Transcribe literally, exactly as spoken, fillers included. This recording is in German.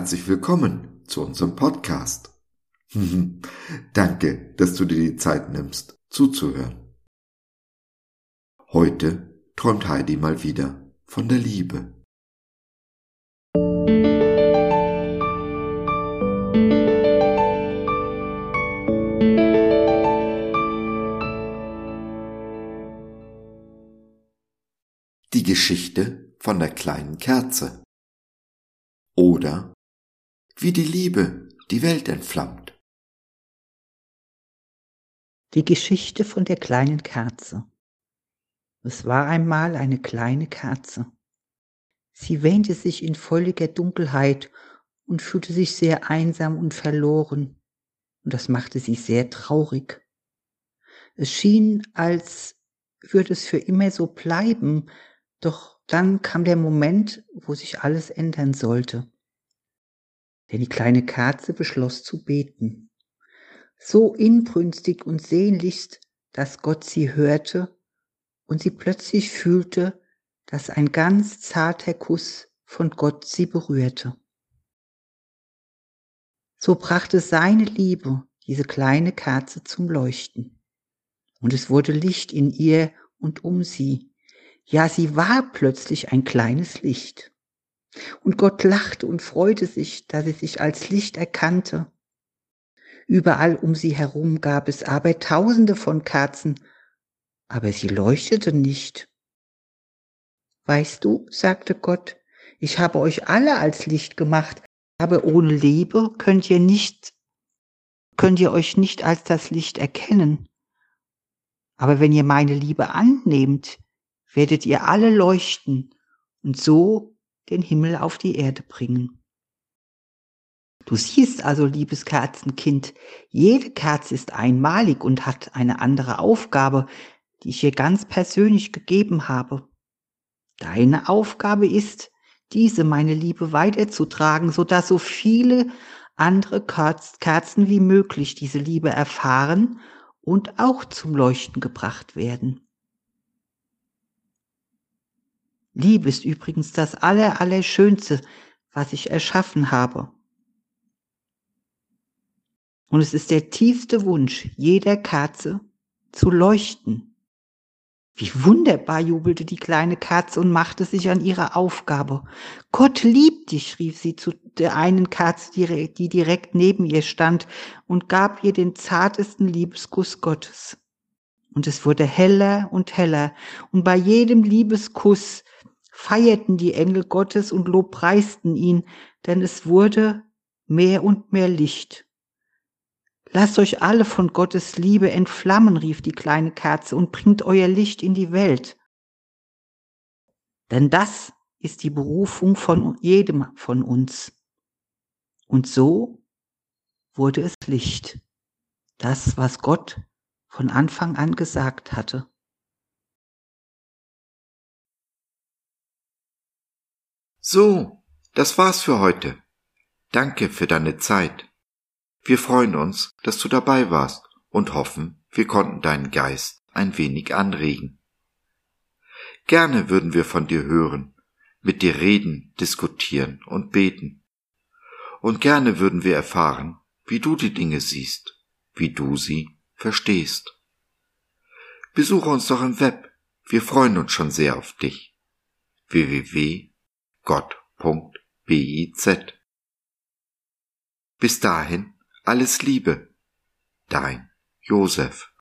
herzlich willkommen zu unserem Podcast. Danke, dass du dir die Zeit nimmst, zuzuhören. Heute träumt Heidi mal wieder von der Liebe. Die Geschichte von der kleinen Kerze. Oder wie die Liebe die Welt entflammt. Die Geschichte von der kleinen Kerze. Es war einmal eine kleine Kerze. Sie wähnte sich in völliger Dunkelheit und fühlte sich sehr einsam und verloren, und das machte sie sehr traurig. Es schien, als würde es für immer so bleiben, doch dann kam der Moment, wo sich alles ändern sollte. Denn die kleine Kerze beschloss zu beten. So inbrünstig und sehnlichst, dass Gott sie hörte und sie plötzlich fühlte, dass ein ganz zarter Kuss von Gott sie berührte. So brachte seine Liebe diese kleine Kerze zum Leuchten. Und es wurde Licht in ihr und um sie. Ja, sie war plötzlich ein kleines Licht. Und Gott lachte und freute sich, dass sie sich als Licht erkannte. Überall um sie herum gab es aber Tausende von Kerzen, aber sie leuchtete nicht. Weißt du, sagte Gott, ich habe euch alle als Licht gemacht, aber ohne Liebe könnt ihr nicht, könnt ihr euch nicht als das Licht erkennen. Aber wenn ihr meine Liebe annehmt, werdet ihr alle leuchten und so den Himmel auf die Erde bringen. Du siehst also, liebes Kerzenkind, jede Kerze ist einmalig und hat eine andere Aufgabe, die ich ihr ganz persönlich gegeben habe. Deine Aufgabe ist, diese meine Liebe weiterzutragen, sodass so viele andere Kerzen wie möglich diese Liebe erfahren und auch zum Leuchten gebracht werden. Liebe ist übrigens das Aller, Allerschönste, was ich erschaffen habe. Und es ist der tiefste Wunsch jeder Kerze, zu leuchten. Wie wunderbar, jubelte die kleine Kerze und machte sich an ihre Aufgabe. Gott liebt dich, rief sie zu der einen Kerze, die direkt neben ihr stand, und gab ihr den zartesten Liebeskuss Gottes. Und es wurde heller und heller, und bei jedem Liebeskuss feierten die Engel Gottes und lobpreisten ihn, denn es wurde mehr und mehr Licht. Lasst euch alle von Gottes Liebe entflammen, rief die kleine Kerze, und bringt euer Licht in die Welt. Denn das ist die Berufung von jedem von uns. Und so wurde es Licht, das, was Gott von Anfang an gesagt hatte. So, das war's für heute. Danke für deine Zeit. Wir freuen uns, dass du dabei warst und hoffen, wir konnten deinen Geist ein wenig anregen. Gerne würden wir von dir hören, mit dir reden, diskutieren und beten. Und gerne würden wir erfahren, wie du die Dinge siehst, wie du sie verstehst. Besuche uns doch im Web, wir freuen uns schon sehr auf dich. w w w punkt gott punkt biz. Bis dahin alles Liebe, dein Josef.